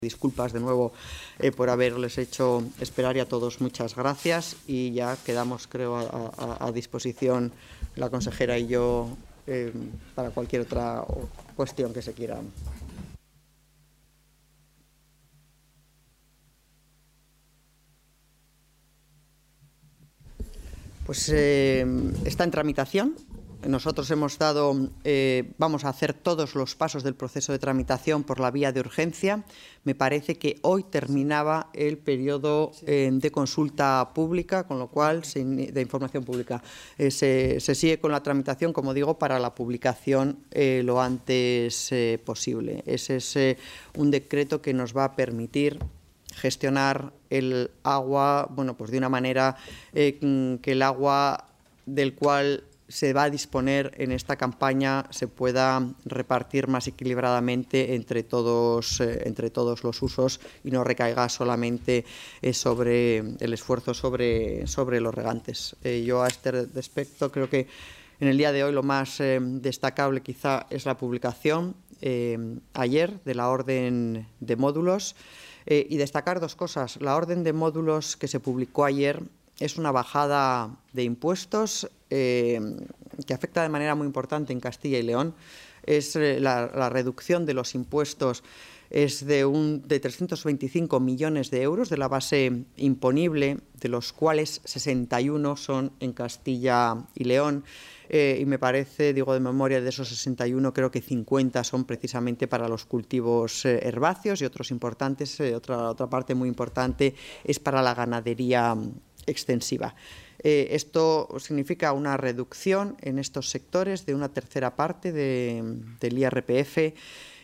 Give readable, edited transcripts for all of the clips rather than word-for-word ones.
Disculpas de nuevo por haberles hecho esperar, y a todos muchas gracias, y ya quedamos, creo, a disposición la consejera y yo para cualquier otra cuestión que se quiera. Pues está en tramitación. Nosotros vamos a hacer todos los pasos del proceso de tramitación por la vía de urgencia. Me parece que hoy terminaba el periodo de consulta pública, con lo cual, de información pública, se sigue con la tramitación, como digo, para la publicación lo antes posible. Ese es un decreto que nos va a permitir gestionar el agua, bueno, pues de una manera que el agua del cual se va a disponer en esta campaña se pueda repartir más equilibradamente entre todos los usos y no recaiga solamente sobre el esfuerzo sobre los regantes. Yo a este respecto creo que en el día de hoy lo más destacable quizá es la publicación ayer de la orden de módulos, y destacar dos cosas. La orden de módulos que se publicó ayer es una bajada de impuestos que afecta de manera muy importante en Castilla y León. Es la reducción de los impuestos es de 325 millones de euros de la base imponible, de los cuales 61 son en Castilla y León. Y me parece, digo de memoria, de esos 61, creo que 50 son precisamente para los cultivos herbáceos, y otros importantes, otra parte muy importante es para la ganadería extensiva. Esto significa una reducción en estos sectores de una tercera parte del IRPF,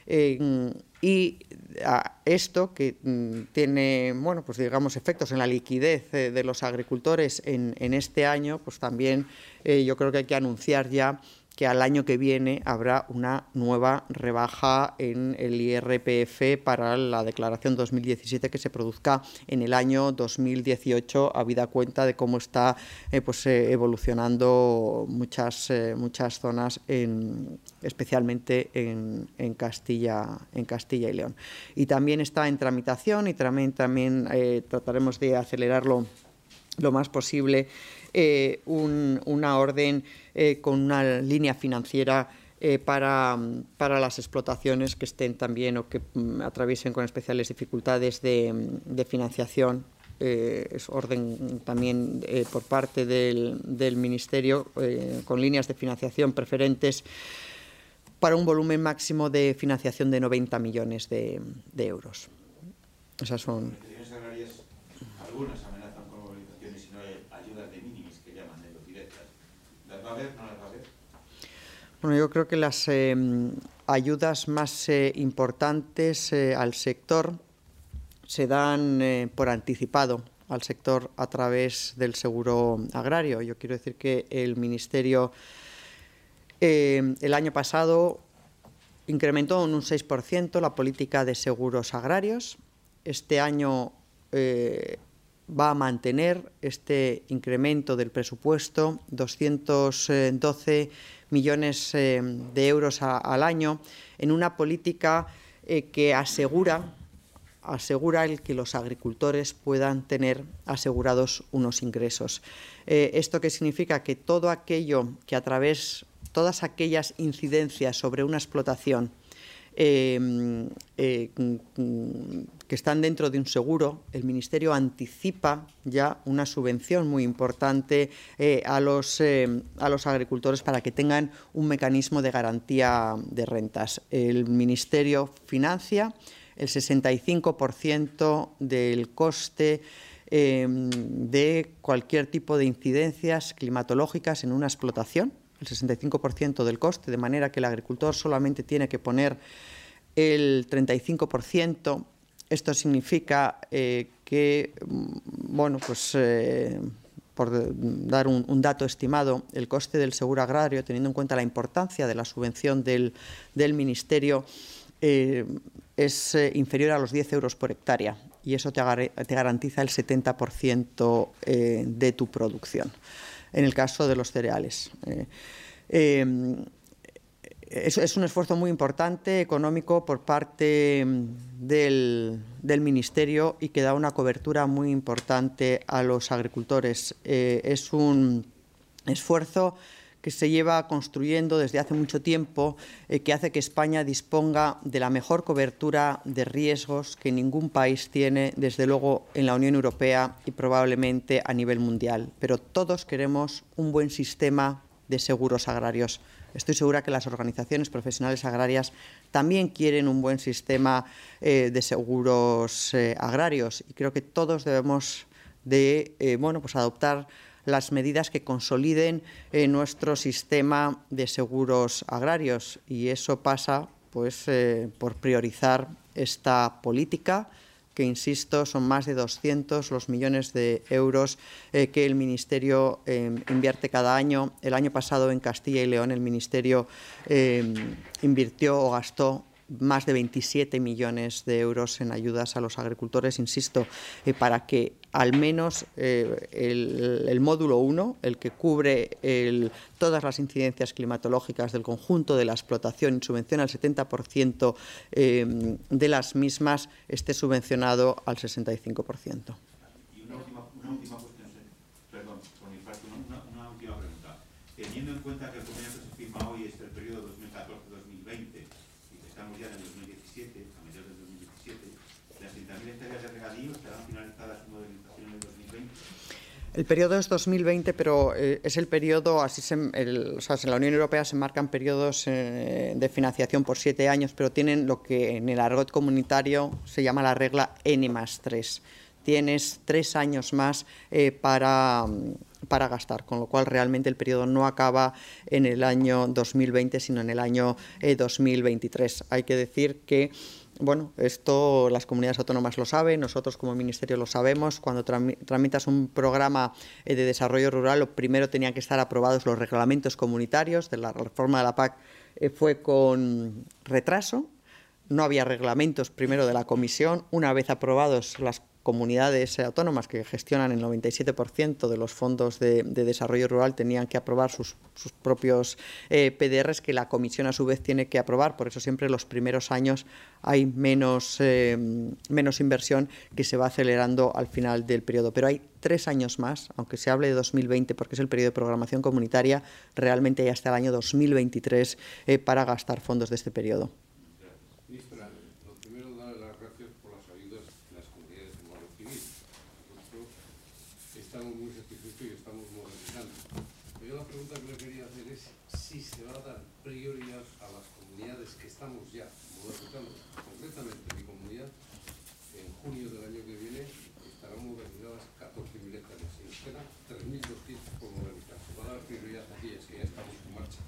y esto que tiene, bueno, pues digamos, efectos en la liquidez de los agricultores en este año, pues también yo creo que hay que anunciar ya que al año que viene habrá una nueva rebaja en el IRPF para la declaración 2017 que se produzca en el año 2018, habida cuenta de cómo está evolucionando muchas zonas, especialmente en Castilla y León. Y también está en tramitación, y también trataremos de acelerarlo lo más posible, una orden con una línea financiera para las explotaciones que estén también o que atraviesen con especiales dificultades de financiación. Es orden también por parte del Ministerio con líneas de financiación preferentes para un volumen máximo de financiación de 90 millones de euros. Esas son. Algunas amenazan con movilizaciones si no hay ayudas de minimis, que llaman de los directas. ¿Las va a haber? ¿No las va a haber? Bueno, yo creo que las ayudas más importantes al sector se dan por anticipado al sector a través del seguro agrario. Yo quiero decir que el Ministerio el año pasado incrementó en un 6% la política de seguros agrarios. Este año va a mantener este incremento del presupuesto, 212 millones de euros al año, en una política que asegura el que los agricultores puedan tener asegurados unos ingresos. ¿Esto qué significa? Que todo aquello que todas aquellas incidencias sobre una explotación que están dentro de un seguro, el Ministerio anticipa ya una subvención muy importante a los agricultores para que tengan un mecanismo de garantía de rentas. El Ministerio financia el 65% del coste de cualquier tipo de incidencias climatológicas en una explotación, el 65% del coste, de manera que el agricultor solamente tiene que poner el 35%. Esto significa que, bueno, pues por dar un dato estimado, el coste del seguro agrario, teniendo en cuenta la importancia de la subvención del Ministerio, es inferior a los 10 euros por hectárea, y eso te garantiza el 70% de tu producción, en el caso de los cereales. Es un esfuerzo muy importante económico por parte del Ministerio y que da una cobertura muy importante a los agricultores. Es un esfuerzo que se lleva construyendo desde hace mucho tiempo, que hace que España disponga de la mejor cobertura de riesgos que ningún país tiene, desde luego en la Unión Europea y probablemente a nivel mundial. Pero todos queremos un buen sistema de seguros agrarios. Estoy segura que las organizaciones profesionales agrarias también quieren un buen sistema de seguros agrarios, y creo que todos debemos de pues adoptar las medidas que consoliden nuestro sistema de seguros agrarios, y eso pasa pues por priorizar esta política, que, insisto, son más de 200 los millones de euros que el Ministerio invierte cada año. El año pasado en Castilla y León el Ministerio invirtió o gastó más de 27 millones de euros en ayudas a los agricultores, insisto, para que al menos el módulo 1, el que cubre todas las incidencias climatológicas del conjunto de la explotación y subvenciona el 70% de las mismas, esté subvencionado al 65%. Y una última cuestión, perdón, por mi parte, una última pregunta. Teniendo en cuenta que el convenio que se firma hoy es el periodo 2014-2020, estamos ya en el 2017, a mediados del 2017, ¿las 30.000 hectáreas de regadío estarán finalizadas su modernización en el 2020? El periodo es 2020, pero es el periodo, en la Unión Europea se marcan periodos de financiación por 7 años, pero tienen lo que en el argot comunitario se llama la regla N+3. Tienes 3 años más para gastar, con lo cual realmente el periodo no acaba en el año 2020, sino en el año 2023. Hay que decir que, bueno, esto las comunidades autónomas lo saben, nosotros como Ministerio lo sabemos. Cuando tramitas un programa de desarrollo rural, lo primero tenían que estar aprobados los reglamentos comunitarios. De la reforma de la PAC fue con retraso, no había reglamentos primero de la Comisión. Una vez aprobados, las comunidades autónomas que gestionan el 97% de los fondos de desarrollo rural tenían que aprobar sus propios PDRs, que la Comisión a su vez tiene que aprobar. Por eso siempre los primeros años hay menos inversión, que se va acelerando al final del periodo. Pero hay 3 años más, aunque se hable de 2020 porque es el periodo de programación comunitaria, realmente hay hasta el año 2023 para gastar fondos de este periodo. Ministra, lo primero, darle las gracias por las ayudas de las comunidades de Guardia Civil. Nosotros estamos muy satisfechos y estamos modernizando. Pero yo la pregunta que le quería hacer es si se va a dar prioridad a las comunidades que estamos ya modernizando. Concretamente, mi comunidad, en junio del año que viene, estarán modernizadas 14.000 hectáreas y nos quedan 3.200 por modernizar. ¿Se va a dar prioridad a aquellas que ya estamos en marcha?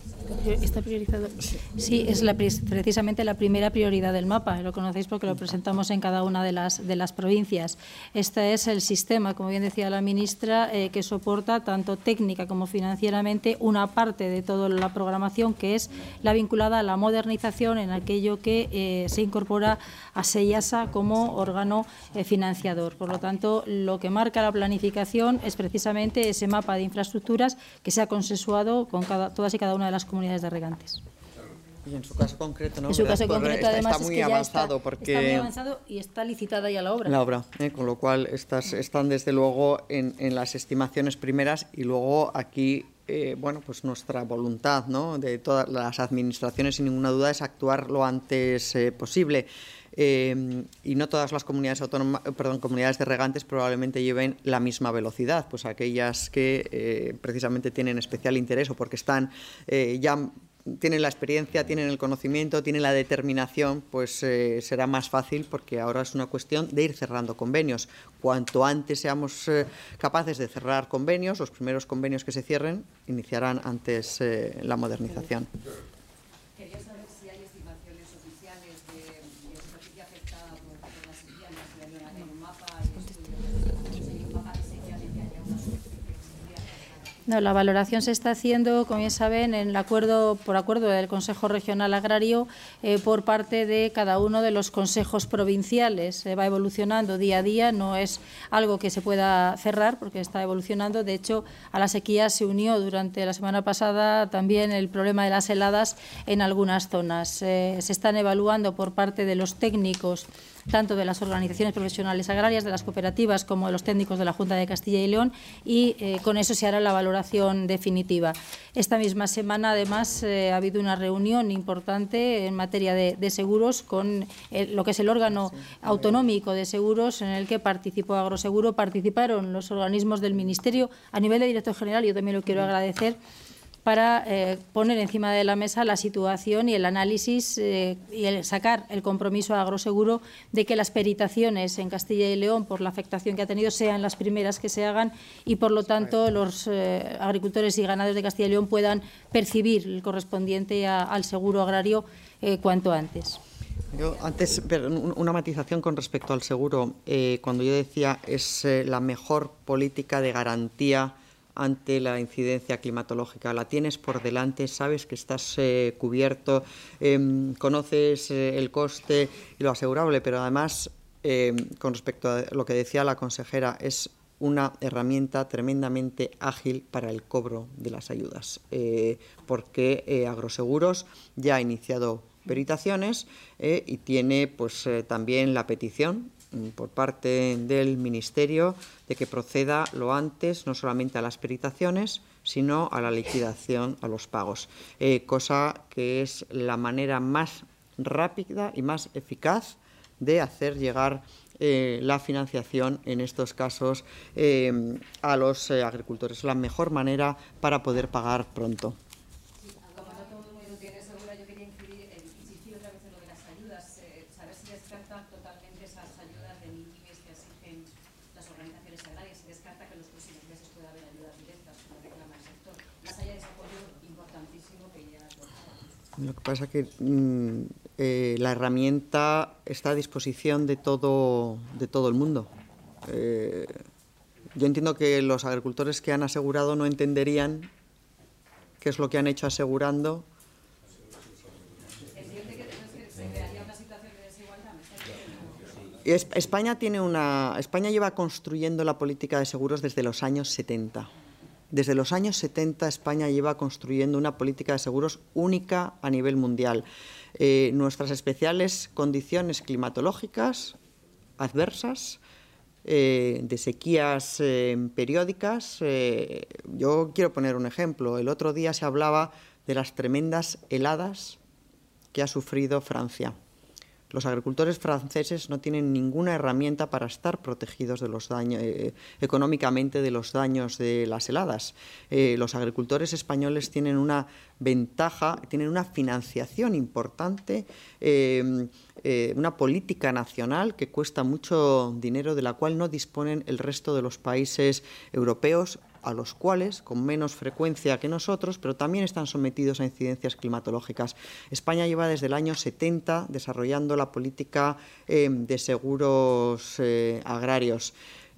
Está priorizado. Sí, es precisamente la primera prioridad del mapa. Lo conocéis porque lo presentamos en cada una de las provincias. Este es el sistema, como bien decía la ministra, que soporta tanto técnica como financieramente una parte de toda la programación, que es la vinculada a la modernización en aquello que se incorpora a SEIASA como órgano financiador. Por lo tanto, lo que marca la planificación es precisamente ese mapa de infraestructuras que se ha consensuado con todas y cada una de las comunidades de regantes. Y en su caso concreto, ¿no? En su caso concreto, además, está muy es que avanzado, está muy avanzado y está licitada ya la obra. La obra, con lo cual están desde luego en las estimaciones primeras, y luego aquí, pues nuestra voluntad, ¿no?, de todas las administraciones, sin ninguna duda, es actuar lo antes posible. Y no todas las comunidades comunidades de regantes probablemente lleven la misma velocidad, pues aquellas que precisamente tienen especial interés o porque están ya tienen la experiencia, tienen el conocimiento, tienen la determinación, pues será más fácil, porque ahora es una cuestión de ir cerrando convenios. Cuanto antes seamos capaces de cerrar convenios, los primeros convenios que se cierren iniciarán antes la modernización. Quería saber si hay estimaciones oficiales de superficie afectada por las sequías en un mapa y estudios. Si hay un mapa de sequía de que haya una superficie que se podría afectar. No, la valoración se está haciendo, como bien saben, por acuerdo del Consejo Regional Agrario por parte de cada uno de los consejos provinciales. Se va evolucionando día a día, no es algo que se pueda cerrar porque está evolucionando. De hecho, a la sequía se unió durante la semana pasada también el problema de las heladas en algunas zonas. Se están evaluando por parte de los técnicos, tanto de las organizaciones profesionales agrarias, de las cooperativas, como de los técnicos de la Junta de Castilla y León, y con eso se hará la valoración definitiva. Esta misma semana, además, ha habido una reunión importante en materia de seguros con lo que es el órgano autonómico de seguros, en el que participó Agroseguro, participaron los organismos del Ministerio. A nivel de director general, yo también lo quiero agradecer, para poner encima de la mesa la situación y el análisis y sacar el compromiso a Agroseguro de que las peritaciones en Castilla y León, por la afectación que ha tenido, sean las primeras que se hagan y, por lo tanto, los agricultores y ganaderos de Castilla y León puedan percibir el correspondiente al seguro agrario cuanto antes. Yo antes, una matización con respecto al seguro. Cuando yo decía es la mejor política de garantía ante la incidencia climatológica, la tienes por delante, sabes que estás cubierto, conoces el coste y lo asegurable, pero además, con respecto a lo que decía la consejera, es una herramienta tremendamente ágil para el cobro de las ayudas, porque Agroseguros ya ha iniciado peritaciones y tiene pues también la petición por parte del Ministerio de que proceda lo antes no solamente a las peritaciones, sino a la liquidación, a los pagos, cosa que es la manera más rápida y más eficaz de hacer llegar la financiación en estos casos a los agricultores. La mejor manera para poder pagar pronto. Lo que pasa es que la herramienta está a disposición de todo el mundo. Yo entiendo que los agricultores que han asegurado no entenderían qué es lo que han hecho asegurando. España lleva construyendo la política de seguros desde los años 70. Desde los años 70 España lleva construyendo una política de seguros única a nivel mundial. Nuestras especiales condiciones climatológicas adversas, de sequías periódicas. Yo quiero poner un ejemplo. El otro día se hablaba de las tremendas heladas que ha sufrido Francia. Los agricultores franceses no tienen ninguna herramienta para estar protegidos de los daños, económicamente de los daños de las heladas. Los agricultores españoles tienen una ventaja, tienen una financiación importante, una política nacional que cuesta mucho dinero, de la cual no disponen el resto de los países europeos, a los cuales, con menos frecuencia que nosotros, pero también están sometidos a incidencias climatológicas. España lleva desde el año 70 desarrollando la política de seguros agrarios.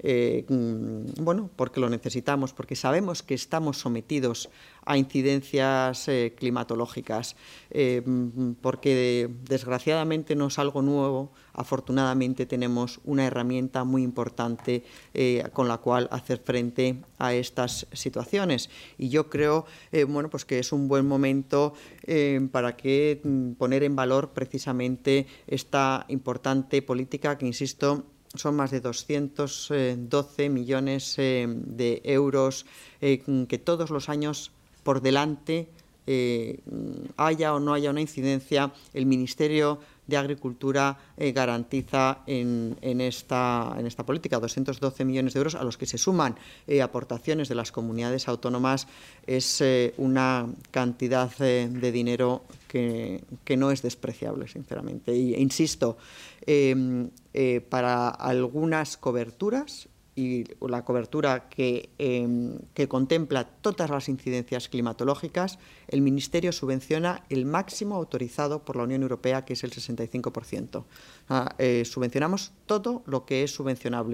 Bueno, porque lo necesitamos, porque sabemos que estamos sometidos a incidencias climatológicas, porque desgraciadamente no es algo nuevo. Afortunadamente tenemos una herramienta muy importante con la cual hacer frente a estas situaciones, y yo creo bueno, pues que es un buen momento para que poner en valor precisamente esta importante política que, insisto, son más de 212 millones de euros que todos los años por delante, haya o no haya una incidencia, el Ministerio de Agricultura garantiza en esta política. 212 millones de euros, a los que se suman aportaciones de las comunidades autónomas. Es una cantidad de dinero que no es despreciable, sinceramente. E insisto, para algunas coberturas, y la cobertura que contempla todas las incidencias climatológicas, el Ministerio subvenciona el máximo autorizado por la Unión Europea, que es el 65%. Subvencionamos todo lo que es subvencionable.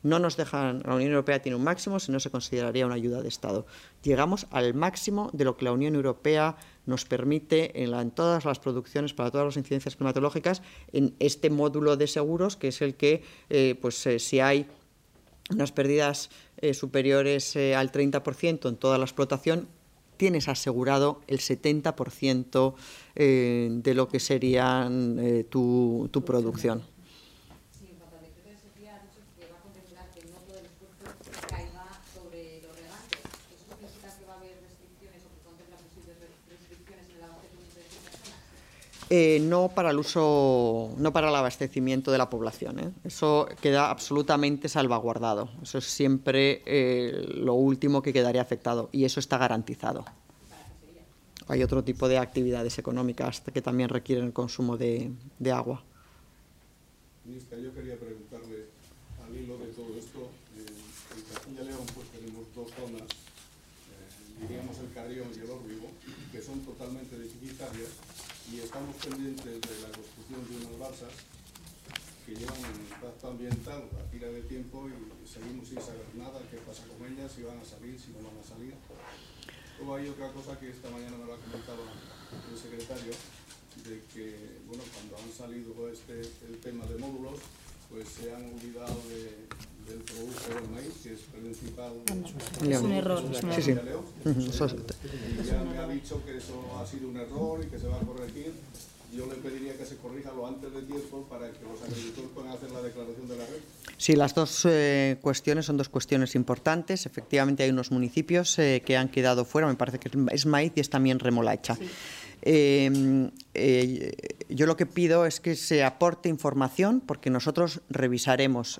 No nos dejan, la Unión Europea tiene un máximo, si no se consideraría una ayuda de Estado. Llegamos al máximo de lo que la Unión Europea nos permite en todas las producciones para todas las incidencias climatológicas en este módulo de seguros, que es el que, si hay unas pérdidas superiores al 30% en toda la explotación, tienes asegurado el 70% de lo que sería tu producción. Sí, en cuanto al decreto de sequía, ha dicho que va a contemplar que no todo el esfuerzo caiga sobre los regantes. ¿Eso significa que va a haber restricciones o que contempla posibles restricciones en el abastecimiento de personas? No para el uso, no para el abastecimiento de la población, ¿eh? Eso queda absolutamente salvaguardado. Eso es siempre lo último que quedaría afectado y eso está garantizado. Hay otro tipo de actividades económicas que también requieren el consumo de agua. Ministra, yo quería preguntarle, al hilo de todo esto, en Castilla y León pues tenemos dos zonas, diríamos el Carrión y el Órbigo, que son totalmente deficitarias y estamos pendientes de la construcción de unas balsas que llevan un impacto ambiental a tira de tiempo y seguimos sin saber nada, qué pasa con ellas, si van a salir, si no van a salir. Luego hay otra cosa que esta mañana me lo ha comentado el secretario, de que, bueno, cuando han salido el tema de módulos, pues se han olvidado del producto del maíz, que es principal. Es un error. Sí, sí. Y ya me ha dicho que eso ha sido un error y que se va a corregir. Yo le pediría que se corrija lo antes de tiempo para que los agricultores puedan hacer la declaración de la red. Sí, las dos cuestiones son dos cuestiones importantes. Efectivamente, hay unos municipios que han quedado fuera. Me parece que es maíz y es también remolacha. Sí. Yo lo que pido es que se aporte información porque nosotros revisaremos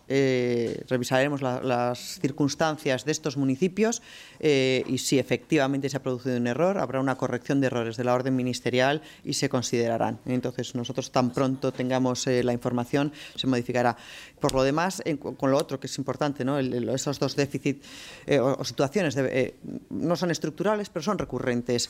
las circunstancias de estos municipios y si efectivamente se ha producido un error, habrá una corrección de errores de la orden ministerial y se considerarán. Entonces, nosotros tan pronto tengamos la información, se modificará. Por lo demás, con lo otro que es importante, ¿no? Esos dos déficits o situaciones no son estructurales, pero son recurrentes.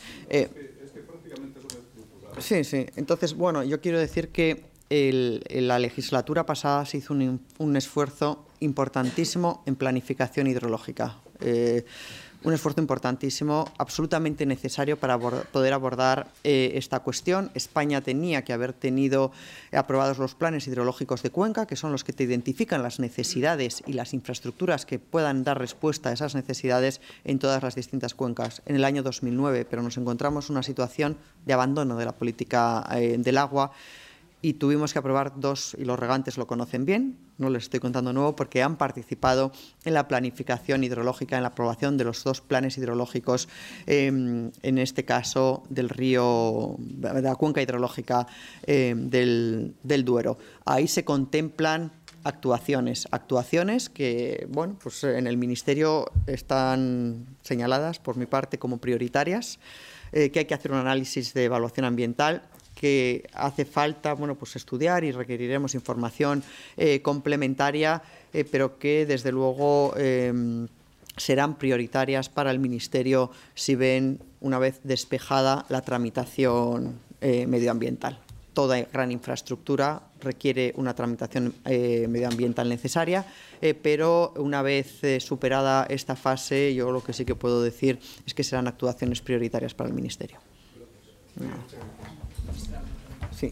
Sí, sí. Entonces, bueno, yo quiero decir que en la legislatura pasada se hizo un esfuerzo importantísimo en planificación hidrológica. Un esfuerzo importantísimo, absolutamente necesario para poder abordar esta cuestión. España tenía que haber tenido aprobados los planes hidrológicos de cuenca, que son los que te identifican las necesidades y las infraestructuras que puedan dar respuesta a esas necesidades en todas las distintas cuencas en el año 2009, pero nos encontramos en una situación de abandono de la política del agua y tuvimos que aprobar dos, y los regantes lo conocen bien, no les estoy contando nuevo, porque han participado en la planificación hidrológica, en la aprobación de los dos planes hidrológicos, en este caso del río, de la cuenca hidrológica del Duero. Ahí se contemplan actuaciones que, bueno, pues en el Ministerio están señaladas por mi parte como prioritarias, que hay que hacer un análisis de evaluación ambiental, que hace falta, bueno, pues estudiar y requeriremos información complementaria, pero que desde luego serán prioritarias para el Ministerio si ven una vez despejada la tramitación medioambiental. Toda gran infraestructura requiere una tramitación medioambiental necesaria, pero una vez superada esta fase, yo lo que sí que puedo decir es que serán actuaciones prioritarias para el Ministerio. Sí.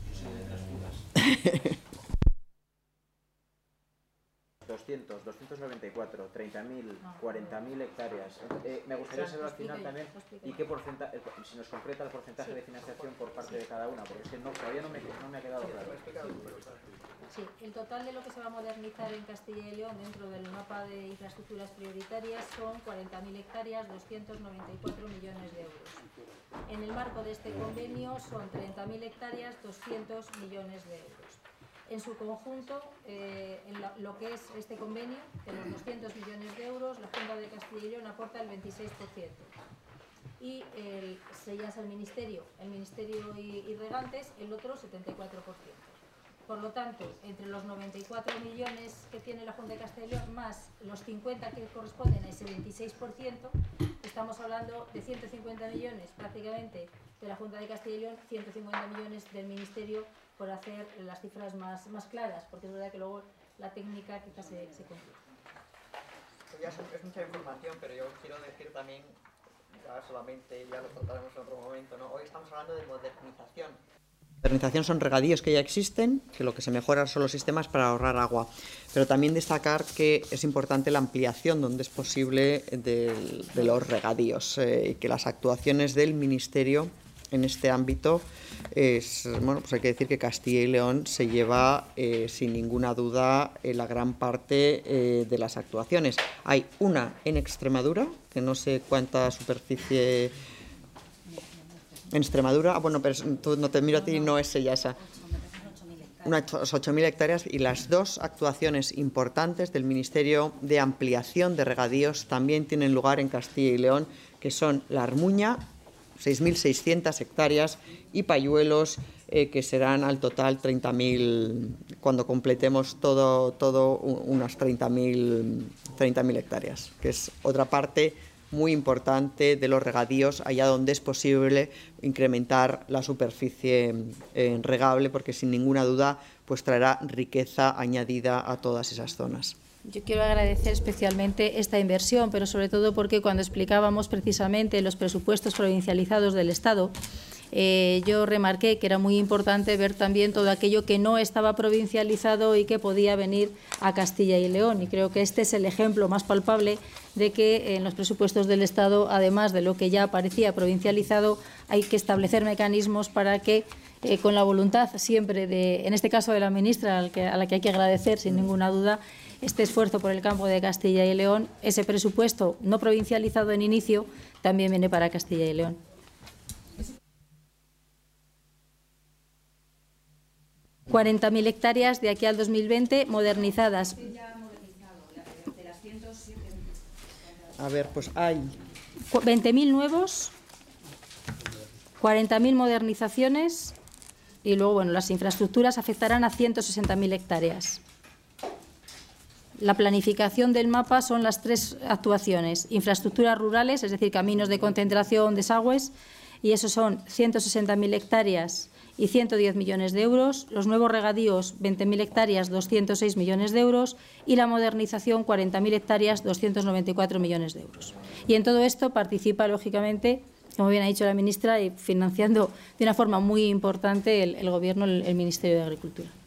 294, 30.000, 40.000 hectáreas. Me gustaría saber al final también y qué porcentaje, si nos concreta el porcentaje de financiación por parte de cada una, porque es que todavía no me ha quedado claro. Sí, el total de lo que se va a modernizar en Castilla y León dentro del mapa de infraestructuras prioritarias son 40.000 hectáreas, 294 millones de euros. En el marco de este convenio son 30.000 hectáreas, 200 millones de euros. En su conjunto, en lo que es este convenio, de los 200 millones de euros, la Junta de Castilla y León aporta el 26%. Y ya es el Ministerio y Regantes, el otro 74%. Por lo tanto, entre los 94 millones que tiene la Junta de Castilla y León, más los 50 que corresponden a ese 26%, estamos hablando de 150 millones prácticamente de la Junta de Castilla y León, 150 millones del Ministerio, por hacer las cifras más claras, porque es verdad que luego la técnica quizás se complica. Es mucha información, pero yo quiero decir también, ya solamente, ya lo trataremos en otro momento, ¿no? Hoy estamos hablando de modernización. Modernización son regadíos que ya existen, que lo que se mejoran son los sistemas para ahorrar agua. Pero también destacar que es importante la ampliación, donde es posible, de los regadíos y que las actuaciones del Ministerio en este ámbito pues hay que decir que Castilla y León se lleva sin ninguna duda la gran parte de las actuaciones. Hay una en Extremadura, que no sé cuánta superficie en Extremadura, bueno, pero tú, no te miro a ti, no es ella esa. Unas 8.000 hectáreas, y las dos actuaciones importantes del Ministerio de Ampliación de Regadíos también tienen lugar en Castilla y León, que son La Armuña, 6.600 hectáreas, y Payuelos, que serán al total 30.000, cuando completemos todo unas 30.000 hectáreas, que es otra parte muy importante de los regadíos, allá donde es posible incrementar la superficie regable, porque sin ninguna duda pues traerá riqueza añadida a todas esas zonas. Yo quiero agradecer especialmente esta inversión, pero sobre todo porque cuando explicábamos precisamente los presupuestos provincializados del Estado, yo remarqué que era muy importante ver también todo aquello que no estaba provincializado y que podía venir a Castilla y León. Y creo que este es el ejemplo más palpable de que en los presupuestos del Estado, además de lo que ya parecía provincializado, hay que establecer mecanismos para que, con la voluntad siempre, en este caso de la ministra, a la que hay que agradecer sin ninguna duda, este esfuerzo por el campo de Castilla y León, ese presupuesto no provincializado en inicio, también viene para Castilla y León. 40.000 hectáreas de aquí al 2020 modernizadas. A ver, pues hay 20.000 nuevos, 40.000 modernizaciones y luego, bueno, las infraestructuras afectarán a 160.000 hectáreas. La planificación del mapa son las tres actuaciones: infraestructuras rurales, es decir, caminos de concentración, desagües, y eso son 160.000 hectáreas y 110 millones de euros, los nuevos regadíos 20.000 hectáreas, 206 millones de euros, y la modernización 40.000 hectáreas, 294 millones de euros. Y en todo esto participa, lógicamente, como bien ha dicho la ministra, y financiando de una forma muy importante el Gobierno, el Ministerio de Agricultura.